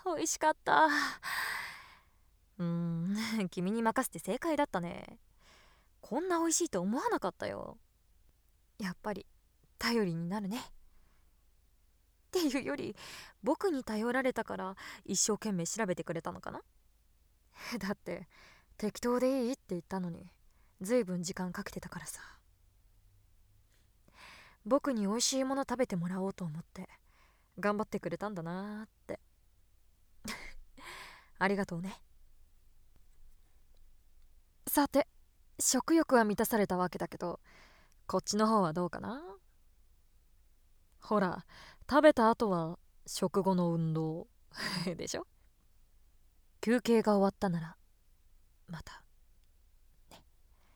美味しかった。君に任せて正解だったね。こんな美味しいと思わなかったよ。やっぱり頼りになるね。っていうより、僕に頼られたから一生懸命調べてくれたのかな。だって適当でいいって言ったのに、ずいぶん時間かけてたからさ。僕に美味しいもの食べてもらおうと思って頑張ってくれたんだなーって。ありがとうね。さて、食欲は満たされたわけだけど、こっちの方はどうかな。ほら、食べた後は食後の運動でしょ。休憩が終わったならまたね。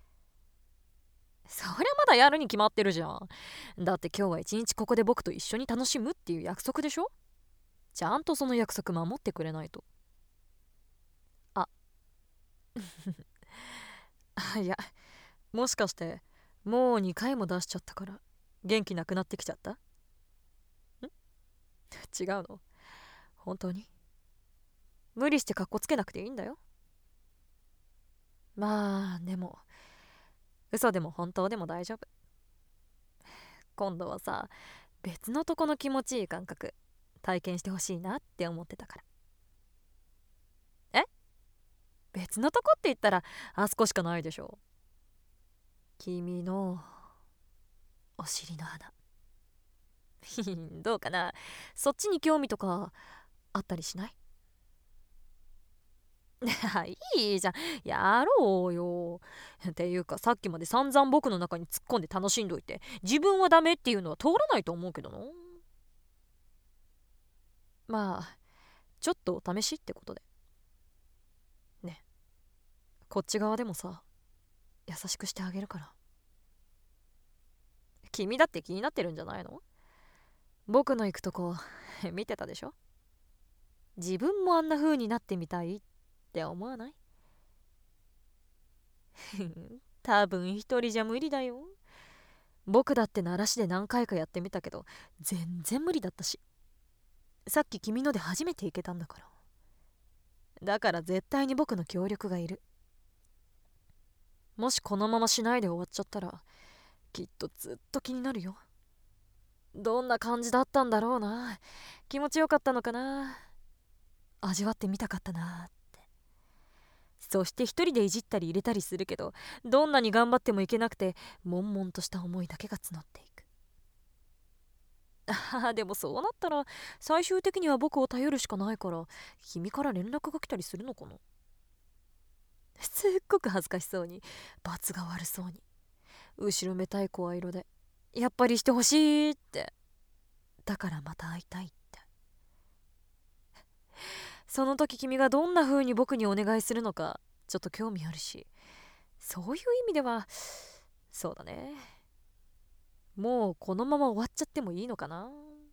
そりゃまだやるに決まってるじゃん。だって今日は一日ここで僕と一緒に楽しむっていう約束でしょ。ちゃんとその約束守ってくれないと。あいや、もしかしてもう2回も出しちゃったから元気なくなってきちゃった？違うの？本当に無理してかっこつけなくていいんだよ。まあでも、嘘でも本当でも大丈夫。今度はさ、別のとこの気持ちいい感覚体験してほしいなって思ってたから。別のとこって言ったらあそこしかないでしょ。君のお尻の穴。どうかな、そっちに興味とかあったりしない？いいじゃん、やろうよ。っていうか、さっきまで散々僕の中に突っ込んで楽しんどいて、自分はダメっていうのは通らないと思うけどな。まあちょっとお試しってことでね。こっち側でもさ、優しくしてあげるから。君だって気になってるんじゃないの？僕の行くとこ見てたでしょ。自分もあんな風になってみたいって思わない？多分一人じゃ無理だよ。僕だって鳴らしで何回かやってみたけど全然無理だったし、さっき君ので初めて行けたんだから。だから絶対に僕の協力がいる。もしこのまましないで終わっちゃったらきっとずっと気になるよ。どんな感じだったんだろうな、気持ちよかったのかな、味わってみたかったなって。そして一人でいじったり入れたりするけど、どんなに頑張ってもいけなくて悶々とした思いだけが募っていく。でもそうなったら最終的には僕を頼るしかないから、君から連絡が来たりするのかな。すっごく恥ずかしそうに、罰が悪そうに、後ろめたい声色で、やっぱりしてほしいって。だからまた会いたいって。その時君がどんな風に僕にお願いするのかちょっと興味あるし、そういう意味ではそうだね、もうこのまま終わっちゃってもいいのかな。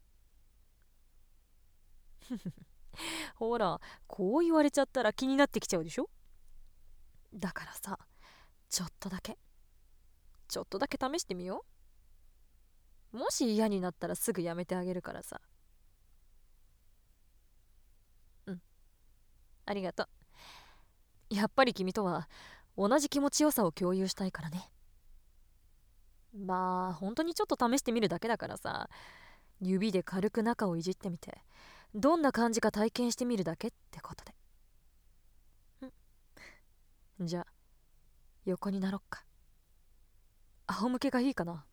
ほら、こう言われちゃったら気になってきちゃうでしょ。だからさ、ちょっとだけちょっとだけ試してみよう。もし嫌になったらすぐやめてあげるからさ。うん、ありがとう。やっぱり君とは同じ気持ちよさを共有したいからね。まあ本当にちょっと試してみるだけだからさ、指で軽く中をいじってみてどんな感じか体験してみるだけってことで。じゃあ横になろっか。仰向けがいいかな。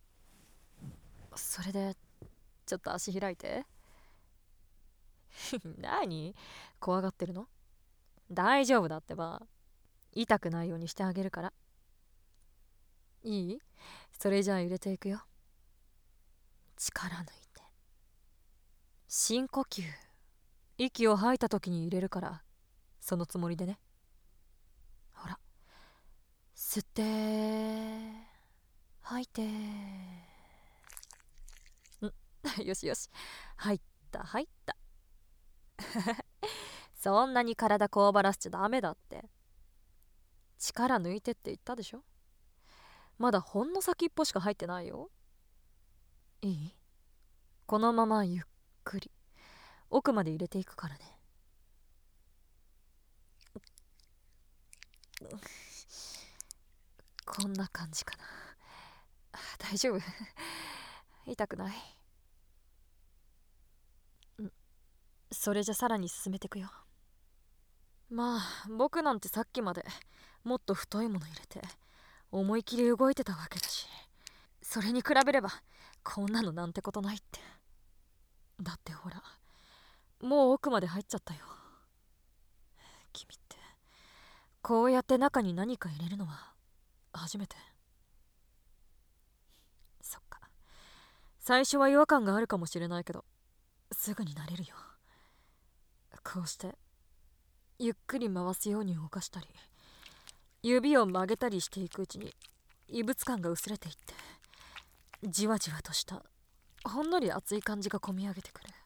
それでちょっと足開いて。何怖がってるの？大丈夫だってば。痛くないようにしてあげるから。いい？それじゃあ入れていくよ。力抜いて深呼吸。息を吐いた時に入れるから、そのつもりでね。ほら、吸って吐いて。よしよし、入った入った。そんなに体こわばらせちゃダメだって。力抜いてって言ったでしょ。まだほんの先っぽしか入ってないよ。いい？このままゆっくり奥まで入れていくからね。 こんな感じかな。大丈夫？痛くない？それじゃさらに進めてくよ。まあ僕なんてさっきまでもっと太いもの入れて思い切り動いてたわけだし、それに比べればこんなのなんてことないって。だってほら、もう奥まで入っちゃったよ。君ってこうやって中に何か入れるのは初めて？そっか、最初は違和感があるかもしれないけどすぐに慣れるよ。こうしてゆっくり回すように動かしたり指を曲げたりしていくうちに異物感が薄れていって、じわじわとしたほんのり熱い感じがこみ上げてくる。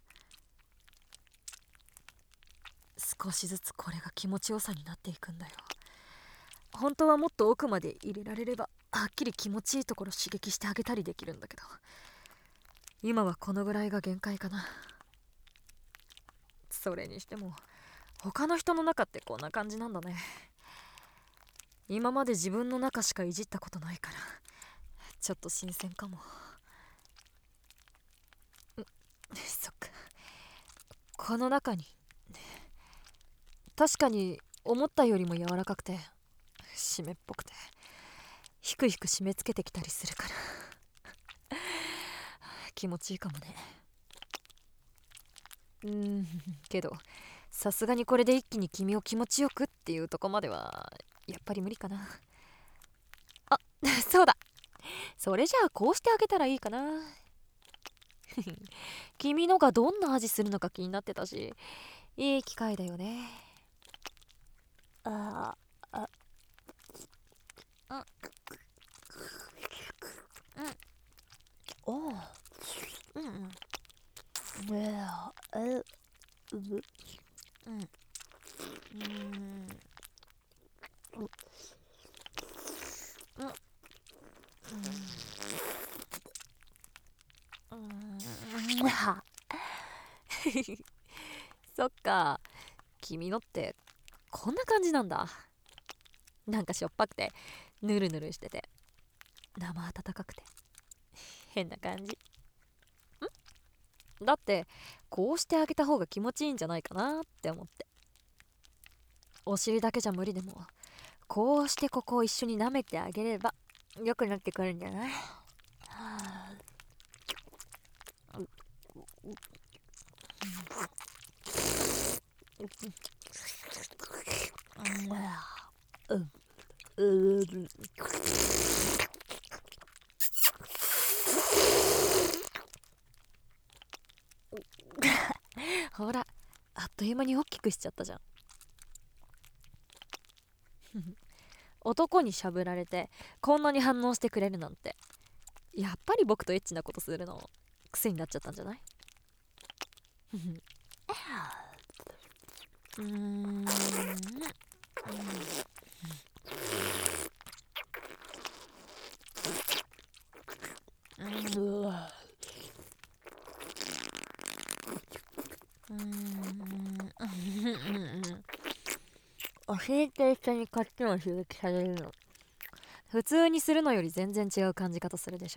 少しずつこれが気持ちよさになっていくんだよ。本当はもっと奥まで入れられればはっきり気持ちいいところ刺激してあげたりできるんだけど、今はこのぐらいが限界かな。それにしても他の人の中ってこんな感じなんだね。今まで自分の中しかいじったことないからちょっと新鮮かも。そっか、この中に確かに思ったよりも柔らかくて湿っぽくてひくひく締め付けてきたりするから気持ちいいかもね。けどさすがにこれで一気に君を気持ちよくっていうとこまではやっぱり無理かな。あ、そうだ、それじゃあこうしてあげたらいいかな。君のがどんな味するのか気になってたし、いい機会だよね。ああ、うん、おう、うんうん、そっか、君のってこんな感じなんだ。なんかしょっぱくてヌルヌルしてて生温かくて変な感じ。だってこうしてあげた方が気持ちいいんじゃないかなって思って。お尻だけじゃ無理でもこうしてここを一緒に舐めてあげれば良くなってくるんじゃない？ほら、あっという間に大きくしちゃったじゃん。男にしゃぶられてこんなに反応してくれるなんて、やっぱり僕とエッチなことするの癖になっちゃったんじゃない？うーん、お尻と一緒にこっちも刺激されるの普通にするのより全然違う感じ方するでしょ。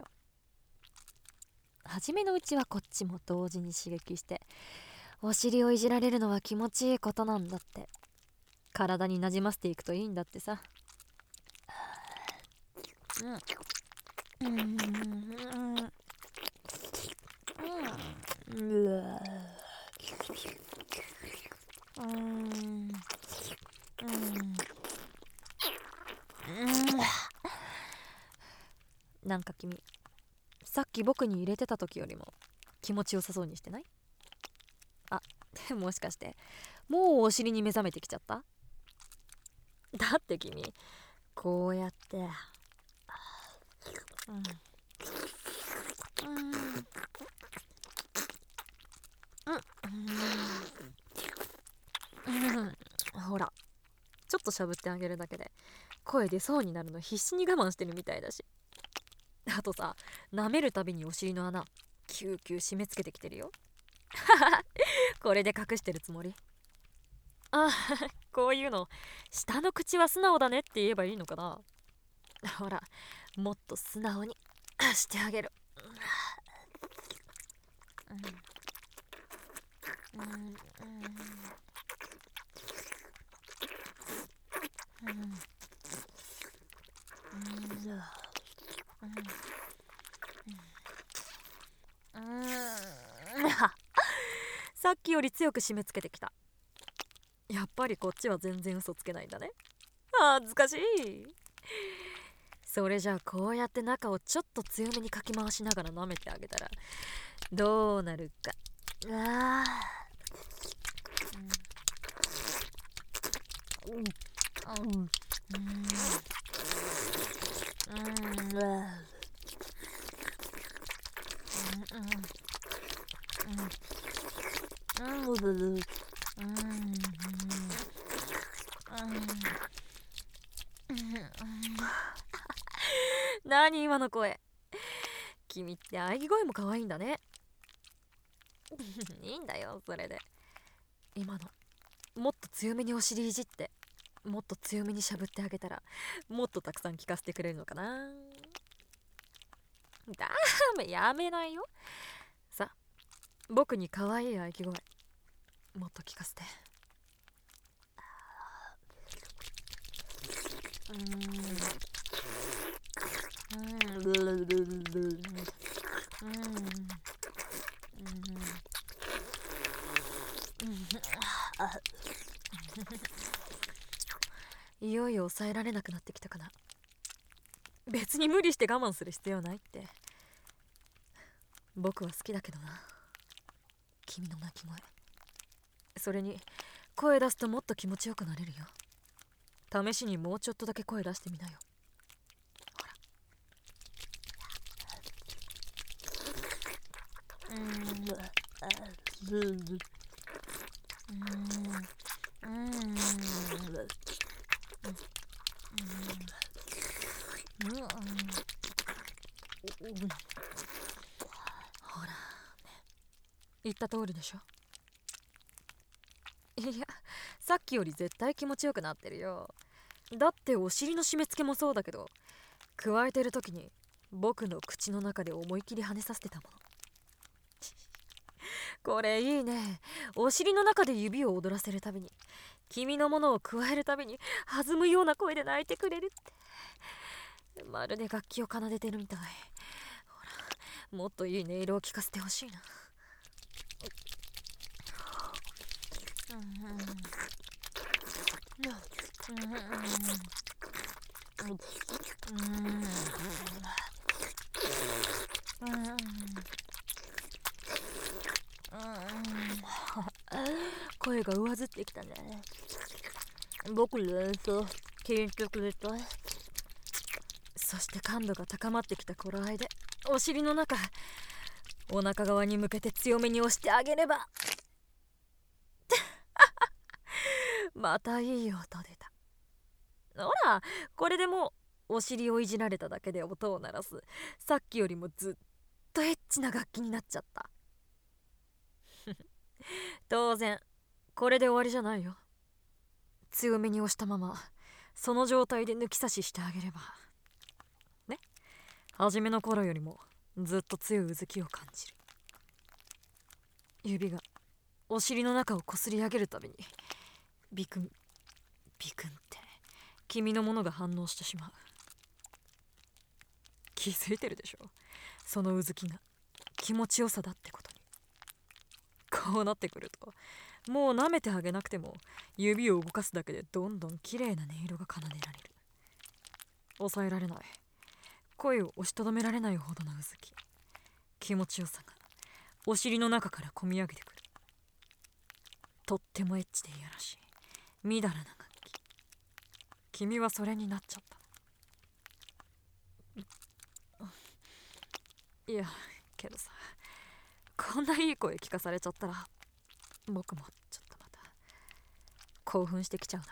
初めのうちはこっちも同時に刺激してお尻をいじられるのは気持ちいいことなんだって、体になじませていくといいんだってさ。なんか君さっき僕に入れてた時よりも気持ちよさそうにしてない？あ、もしかしてもうお尻に目覚めてきちゃった？だって君こうやってほら、ちょっとしゃぶってあげるだけで声出そうになるの必死に我慢してるみたいだし、あとさ、舐めるたびにお尻の穴キューキュー締め付けてきてるよ。これで隠してるつもり？ あ、こういうの下の口は素直だねって言えばいいのかな。ほら、もっと素直にしてあげる。さっきより強く締め付けてきた。やっぱりこっちは全然嘘つけないんだね。恥ずかしい。それじゃあこうやって中をちょっと強めにかき回しながら舐めてあげたらどうなるか。何今の声。君って喘ぎ声も可愛いんだね。いいんだよそれで。今のもっと強めにお尻いじってもっと強めにしゃぶってあげたらもっとたくさん聞かせてくれるのかな。ダメ、やめないよ。さ、僕に可愛い喘ぎ声もっと聞かせて。いよいよ抑えられなくなってきたかな。別に無理して我慢する必要ないって。僕は好きだけどな、君の鳴き声。それに声出すともっと気持ちよくなれるよ。試しにもうちょっとだけ声出してみなよ。ほら。ほらね、言った通りでしょ。いや、さっきより絶対気持ちよくなってるよ。だってお尻の締め付けもそうだけど、加えてる時に僕の口の中で思い切り跳ねさせてたもの。これいいね。お尻の中で指を踊らせるたびに君のものを加えるたびに弾むような声で泣いてくれるって、まるで楽器を奏でてるみたい。ほら、もっといい音色を聞かせてほしいな。声が上ずってきたね。僕の演奏聞いてくれた。そして感度が高まってきた頃合いでお尻の中、お腹側に向けて強めに押してあげればまたいい音出た。ほら、これでもうお尻をいじられただけで音を鳴らすさっきよりもずっとエッチな楽器になっちゃった。当然これで終わりじゃないよ。強めに押したままその状態で抜き差ししてあげればね、初めの頃よりもずっと強いうずきを感じる。指がお尻の中をこすり上げるたびにビクンビクンって君のものが反応してしまう。気づいてるでしょ、そのうずきが気持ちよさだってことに。こうなってくるともう舐めてあげなくても指を動かすだけでどんどん綺麗な音色が奏でられる。抑えられない、声を押しとどめられないほどのうずき、気持ちよさがお尻の中からこみ上げてくる。とってもエッチでいやらしいみだらな楽器。君はそれになっちゃった。いやけどさ、こんないい声聞かされちゃったら僕もちょっとまた興奮してきちゃ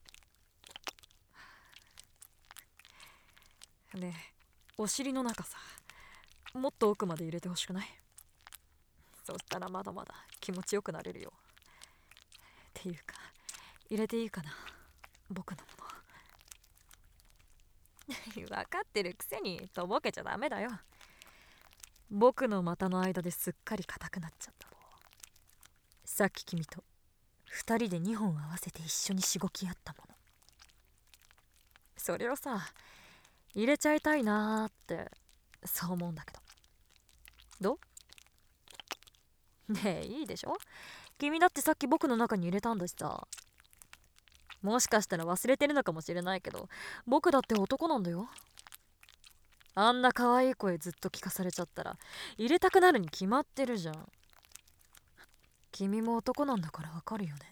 うな。ねえ、お尻の中さ、もっと奥まで入れてほしくない？そしたらまだまだ気持ちよくなれるよ。っていうか入れていいかな、僕のもの。分かってるくせにとぼけちゃダメだよ。僕の股の間ですっかり硬くなっちゃったの。さっき君と2人で2本合わせて一緒にしごき合ったもの、それをさ入れちゃいたいなーってそう思うんだけど、どう？ねえ、いいでしょ。君だってさっき僕の中に入れたんだしさ。もしかしたら忘れてるのかもしれないけど、僕だって男なんだよ。あんな可愛い声ずっと聞かされちゃったら入れたくなるに決まってるじゃん。君も男なんだからわかるよね。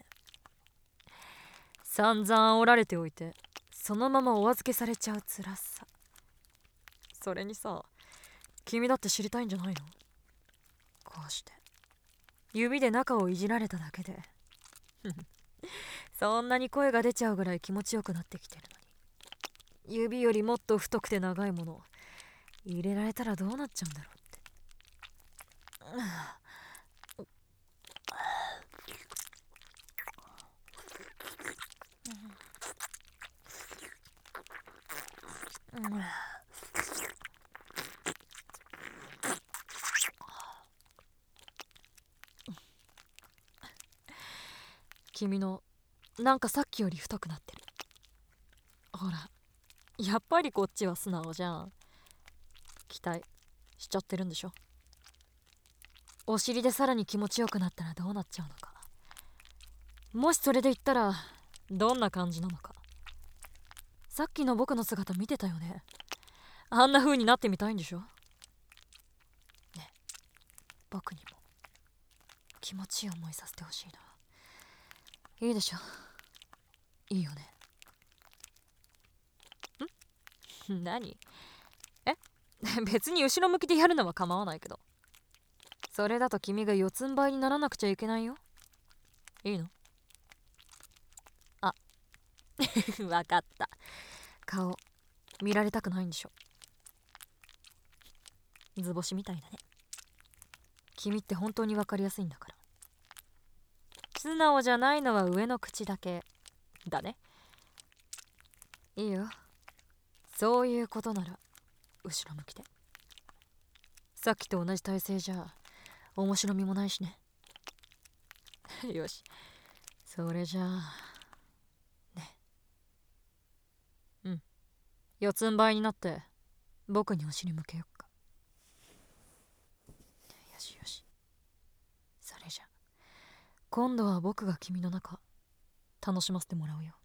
散々煽られておいてそのままお預けされちゃう辛さ。それにさ、君だって知りたいんじゃないの？こうして指で中をいじられただけでそんなに声が出ちゃうぐらい気持ちよくなってきてるのに、指よりもっと太くて長いもの入れられたらどうなっちゃうんだろうって。君のなんかさっきより太くなってる。ほら、やっぱりこっちは素直じゃん。期待しちゃってるんでしょ。お尻でさらに気持ちよくなったらどうなっちゃうのか。もしそれで言ったらどんな感じなのか。さっきの僕の姿見てたよね。あんな風になってみたいんでしょ。ね、僕にも気持ちいい思いさせてほしいな。いいでしょ。いいよね。何？え別に後ろ向きでやるのは構わないけど、それだと君が四つん這いにならなくちゃいけないよ。いいの？あわかった。顔見られたくないんでしょ。図星みたいだね。君って本当に分かりやすいんだから。素直じゃないのは上の口だけだね。いいよ、そういうことなら後ろ向きで。さっきと同じ体勢じゃ面白みもないしね。よし、それじゃあね。四つん這いになって僕にお尻向けよっか。よしよし、それじゃ今度は僕が君の中楽しませてもらうよ。